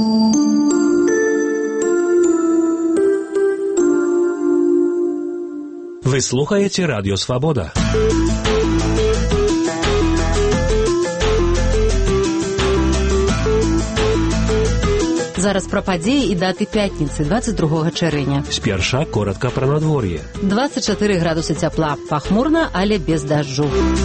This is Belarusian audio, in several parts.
Вы слухаете Радио Свобода. Зараз пра падзеі і даты пятніцы, 22 чэрвеня. Сперша коротка пра надвор'е. 24 градусы цяпла. Пахмурна, але без дажджу.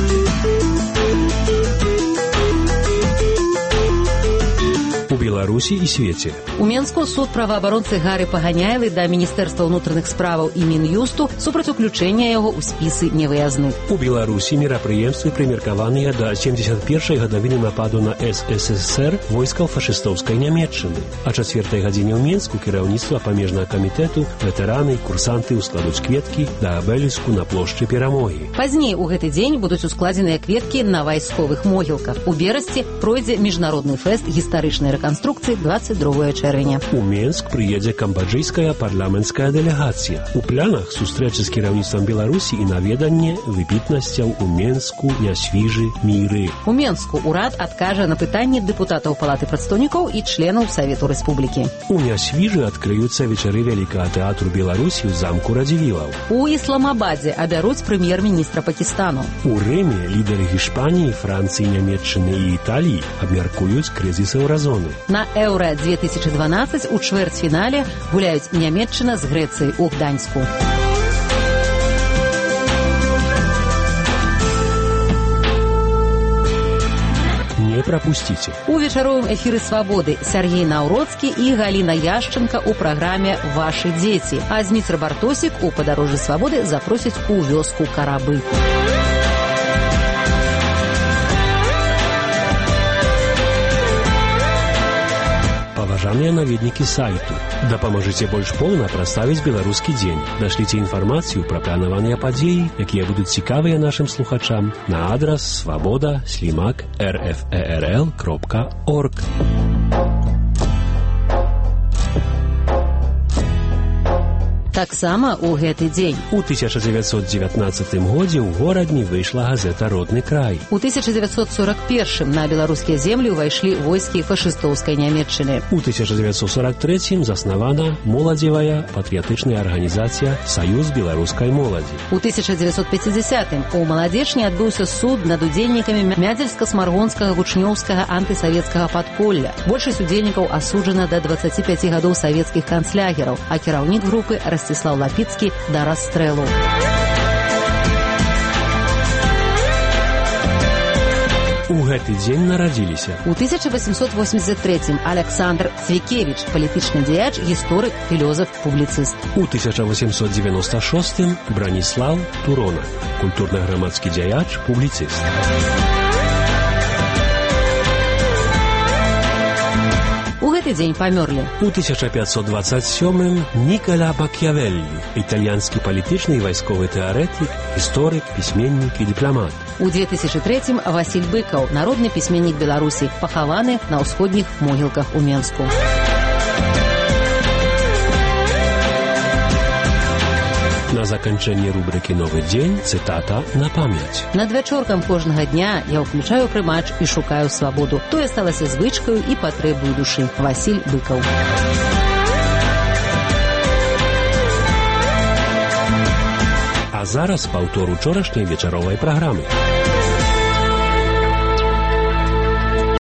У Беларусі і свеце. У Менску суд праваабаронцы Гары Паганяевай да Міністэрства ўнутраных справаў і Мін'юсту супраць уключэння яго ў спісы невыязных. У Беларусі мерапрыемствы прымеркаваныя да 71-й гадавіны нападу на СССР войскаў фашыстоўскай Нямецчыны. А 4 гадзіне ў Менску кіраўніцтва памежнага камітэту, ветэраны і курсанты ускладуць кветкі да абеліску на плошчы Перамогі. Пазней у гэты дзень будуць ускладзеныя кветкі на вайсковых могілках. У Берасці пройдзе міжнародны фэст гістарычнай рэканструкцыі 22 чэрвеня. У Менск прыедзе камбаджыйская парламенцкая дэлегацыя. У планах сустрэчы з кіраўніцтвам Беларусі і наведанне выбітнасцяў у Менску, Нясвіжы, Міры. У Менску ўрад адкажа на пытанні дэпутатаў Палаты прадстаўнікоў і членаў Савету Рэспублікі. У Нясвіжы адкрыюцца вечары вялікага тэатру Беларусі ў замку Радзівілаў. У Ісламабадзе абяруць прэм'ер-міністра Пакістану. У Рыме лідары Гішпаніі, Францыі, Нямецчыны і Італіі абмяркуюць крызіс еўразоны. На Еўра 2012 у чвэрцьфінале гуляюць Нямецчына з Грэцыяй у Гданьску. Не прапусціце. У вечаровым эфіры «Свабоды» Сяргей Наўроцкі і Галіна Яшченка ў праграме «Вашы дзеці». А Зміцер Бартосік у «Падарожжы свабоды» запросіць у вёску Карабы. Паважаныя наведнікі сайту, дапамажыце больш поўна праставіць беларускі дзень. Дашліце інфармацыю пра планаваныя падзеі, якія будуць цікавыя нашым слухачам, на адрас svoboda@rferl.org. Таксама ў гэты дзень. У 1919 годзе ў горадні выйшла газета «Родны край». У 1941 на беларускія землі ўвайшлі войскі фашыстоўскай Нямецчыны. У 1943 заснавана моладзевая патрыятычная арганізацыя «Саюз беларускай моладзі». У 1950-м у Маладзечні адбыўся суд над удзельнікамі Мядзельска-Смаргонскага вучнёўскага антысавецкага падполля. Большасць удзельнікаў асуджана да 25 гадоў савецкіх канцлягераў, а кіраўнік групы Ростислав Лапіцкі да расстрэлу. У гэты дзень нарадзіліся. У 1883-м Александр Цвікевіч, палітычны дзеяч, гісторык, філёзаф, публіцыст. У 1896-м Браніслав Турона, культурна-грамадскі дзеяч, публіцыст. У гэты дзень памёрлі. У 1527-м Нікола Макіявеллі, італьянскі палітычны і вайсковы тэарэтык, гісторык, пісьменнік і дыпламат. У 2003-м Васіль Быкаў, народны пісьменнік Беларусі, пахаваны на ўсходніх могілках у Менску. На заканчэнне рубрыкі «Новы дзень» цытата на памяць. Над вячоркам кожнага дня я ўключаю прымач і шукаю свабоду. Тое сталася звычкаю і патрэбаю душы. Васіль Быкаў. А зараз паўтор учорашняй вечаровай праграмы.